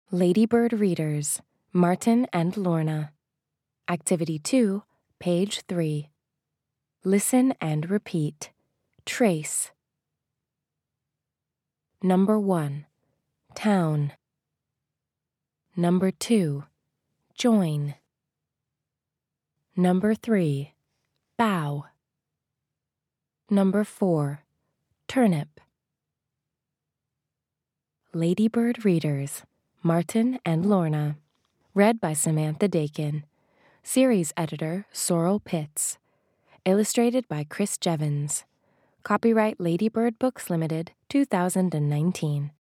Ladybird Readers, Martin and Lorna. Activity 2, page 3. Listen and repeat. Trace. Number 1, town. Number 2, join. Number 3, bow. Number 4, turnip. Ladybird Readers, Martin and Lorna. Read by Samantha Dakin. Series editor Sorrel Pitts. Illustrated by Chris Jevons. Copyright Ladybird Books Limited, 2019.